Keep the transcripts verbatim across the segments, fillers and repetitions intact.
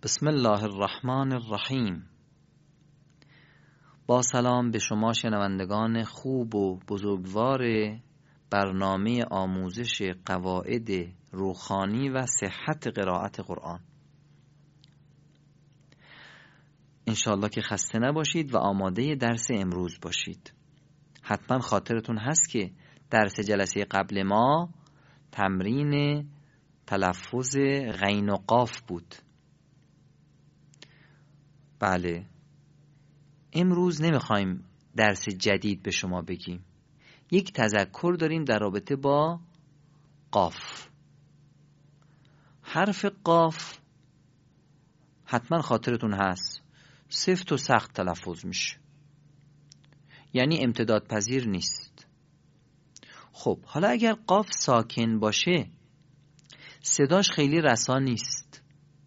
بسم الله الرحمن الرحیم. با سلام به شما شنوندگان خوب و بزرگوار برنامه آموزش قواعد روحانی و صحت قرائت قرآن. انشالله که خسته نباشید و آماده درس امروز باشید. حتما خاطرتون هست که درس جلسه قبل ما تمرین تلفظ غین و قاف بود. بله، امروز نمیخوایم درس جدید به شما بگیم. یک تذکر داریم در رابطه با قاف. حرف قاف حتما خاطرتون هست سفت و سخت تلفظ میشه، یعنی امتداد پذیر نیست. خب حالا اگر قاف ساکن باشه صداش خیلی رسا نیست.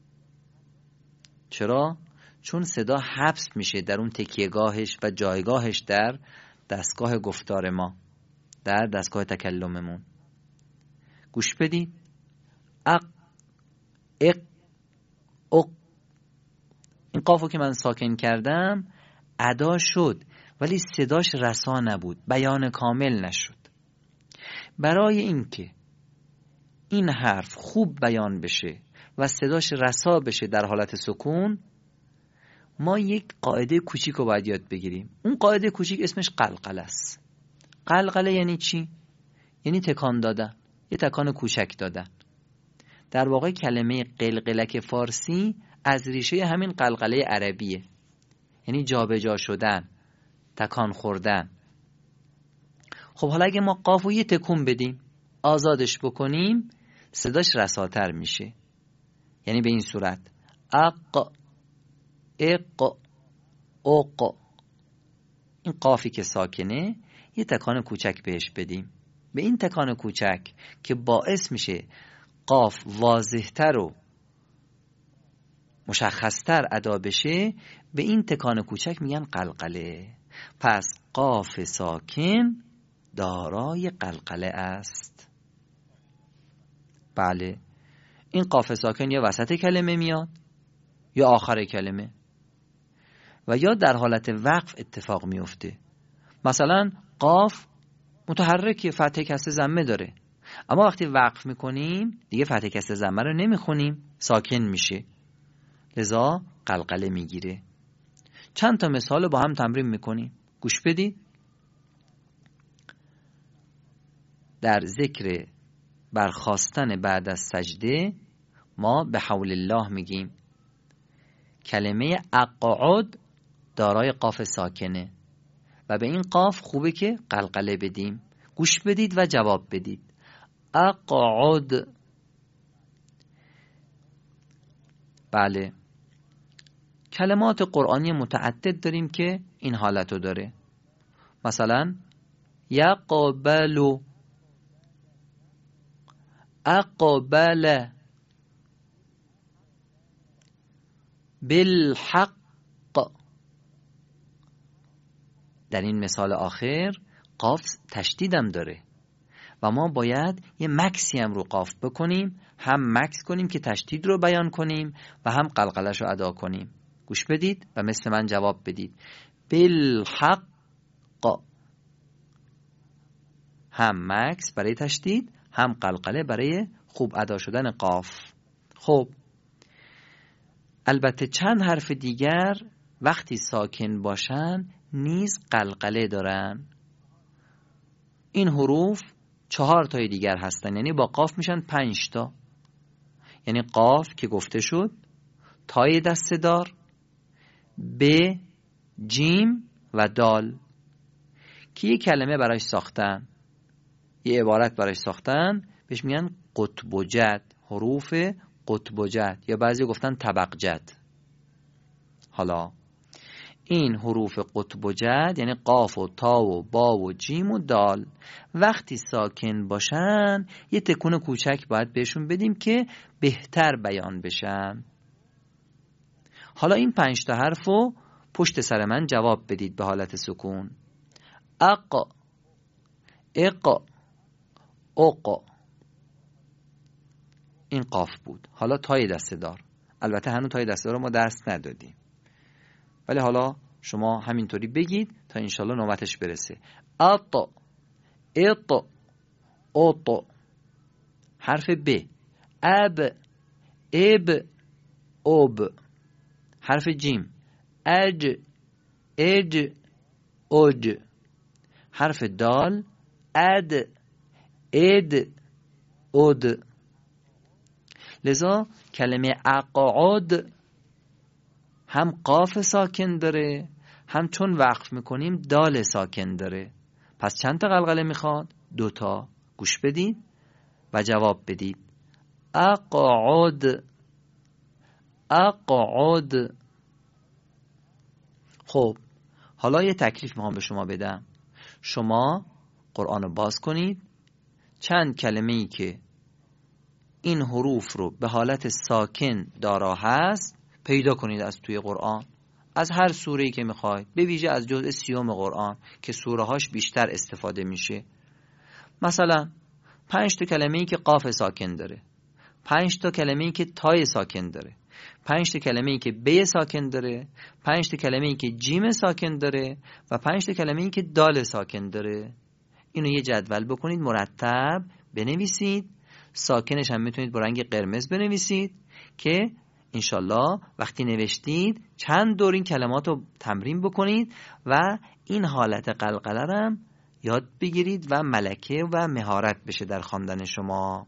چرا؟ چون صدا حبس میشه در اون تکیهگاهش و جایگاهش در دستگاه گفتار ما، در دستگاه تکلممون. گوش بدید. اق اق اق. این قافو که من ساکن کردم ادا شد ولی صداش رسا نبود، بیان کامل نشد. برای اینکه این حرف خوب بیان بشه و صداش رسا بشه در حالت سکون، ما یک قاعده کوچیک رو باید یاد بگیریم. اون قاعده کوچیک اسمش قلقله است. قلقله یعنی چی؟ یعنی تکان دادن، یه تکان کوچک دادن. در واقع کلمه قلقلک فارسی از ریشه همین قلقله عربیه، یعنی جابجا شدن، تکان خوردن. خب حالا اگه ما قاف رو یه تکون بدیم، آزادش بکنیم، صداش رساتر میشه. یعنی به این صورت: اق اق اق. این قافی که ساکنه یه تکان کوچک بهش بدیم. به این تکان کوچک که باعث میشه قاف واضحتر و مشخصتر ادا بشه، به این تکان کوچک میگن قلقله. پس قاف ساکن دارای قلقله است. بله، این قاف ساکن یا وسط کلمه میاد یا آخر کلمه و یا در حالت وقف اتفاق میفته. مثلا قاف متحرک فتحه کسر ضمه داره، اما وقتی وقف میکنیم دیگه فتحه کسر ضمه رو نمیخونیم، ساکن میشه، لذا قلقله میگیره. چند تا مثال با هم تمرین میکنیم. گوش بدید. در ذکر برخاستن بعد از سجده ما به حول الله میگیم. کلمه اقعد دارای قاف ساکنه و به این قاف خوبه که قلقله بدیم. گوش بدید و جواب بدید. اقعد. بله، کلمات قرآنی متعدد داریم که این حالتو داره. مثلا یقبل، اقبل، بالحق. در این مثال آخر قاف تشدیدم داره و ما باید یه مکسی هم رو قاف بکنیم، هم مکس کنیم که تشدید رو بیان کنیم و هم قلقلش رو ادا کنیم. گوش بدید و مثل من جواب بدید. بالحق. هم مکس برای تشدید، هم قلقله برای خوب ادا شدن قاف. خب البته چند حرف دیگر وقتی ساکن باشن نیز قلقله دارن. این حروف چهار تای دیگر هستن، یعنی با قاف میشن پنج تا. یعنی قاف که گفته شد، تای دسته دار، ب، جیم و دال که یک کلمه براش ساختن، یه عبارت براش ساختن، بهش میگن قطب و جد، حروف قطب و جد، یا بعضی گفتن طبق جد. حالا این حروف قطب و جد یعنی قاف و تا و با و جیم و دال وقتی ساکن باشن یه تکون کوچک باید بهشون بدیم که بهتر بیان بشن. حالا این پنج تا حرفو پشت سر من جواب بدید به حالت سکون. اق اق اق. این قاف بود. حالا تای دسته دار. البته هنوز تای دسته رو ما درس ندادیم، ولی حالا شما همینطوری بگید تا انشالله نوبتش برسه. اط اط اوت. حرف ب. اب اب اوب. حرف جیم. اج اج اوج. حرف دال. اد اد اود. لذا کلمه اقعاد هم قاف ساکن داره، هم چون وقف میکنیم دال ساکن داره. پس چند تا قلقله میخواد؟ دوتا. گوش بدید و جواب بدید. اقعد اقعد. خب حالا یه تکلیف میخوام به شما بدم. شما قرآن رو باز کنید، چند کلمه ای که این حروف رو به حالت ساکن دارا هست پیدا کنید از توی قرآن، از هر سوره‌ای که میخواید، به ویژه از جزء سیوم قرآن که سوره هاش بیشتر استفاده میشه. مثلا پنج تا کلمه‌ای که قاف ساکن داره، پنج تا کلمه‌ای که تای ساکن داره، پنج تا کلمه‌ای که ب ساکن داره، پنج تا کلمه‌ای که جیم ساکن داره و پنج تا کلمه‌ای که دال ساکن داره. اینو یه جدول بکنید، مرتب بنویسید. ساکنش هم میتونید با رنگ قرمز بنویسید که انشالله وقتی نوشتید چند دور این کلمات رو تمرین بکنید و این حالت قلقله هم یاد بگیرید و ملکه و مهارت بشه در خواندن شما.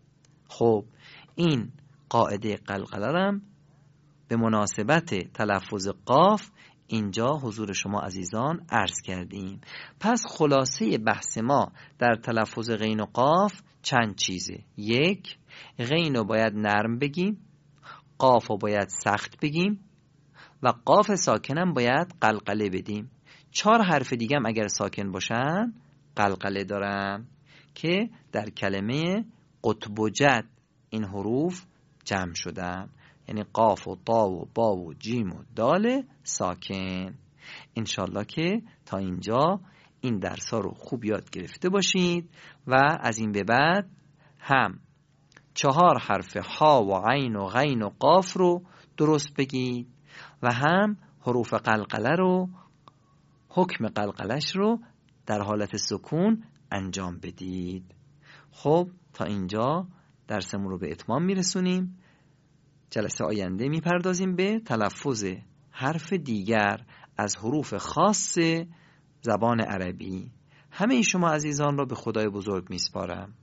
خب این قاعده قلقله هم به مناسبت تلفظ قاف اینجا حضور شما عزیزان عرض کردیم. پس خلاصه بحث ما در تلفظ غین و قاف چند چیزه. یک، غین رو باید نرم بگیم، قاف رو باید سخت بگیم و قاف ساکنم باید قلقله بدیم. چهار حرف دیگه هم اگر ساکن باشن قلقله دارن که در کلمه قطب و جد این حروف جمع شدن، یعنی قاف و طا و با و جیم و دال ساکن. انشالله که تا اینجا این درس ها رو خوب یاد گرفته باشید و از این به بعد هم چهار حرف ها و عین و غین و قاف رو درست بگید و هم حروف قلقله رو، حکم قلقلش رو در حالت سکون انجام بدید. خب تا اینجا درسمون رو به اتمام میرسونیم. جلسه آینده میپردازیم به تلفظ حرف دیگر از حروف خاص زبان عربی. همه شما عزیزان را به خدای بزرگ میسپارم.